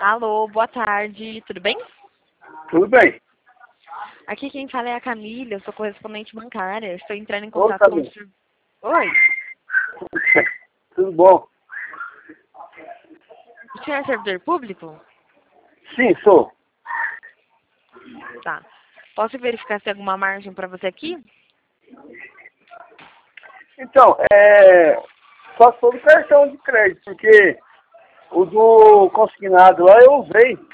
Alô, boa tarde, tudo bem? Tudo bem. Aqui quem fala é a Camila, eu sou correspondente bancária. Estou entrando em Oi, contato com o Camila. senhor. Oi, Tudo bom? o senhor é servidor público? Sim, sou. Tá. Posso verificar se tem alguma margem para você aqui? Então, só sobre cartão de crédito, porque o do consignado lá eu usei.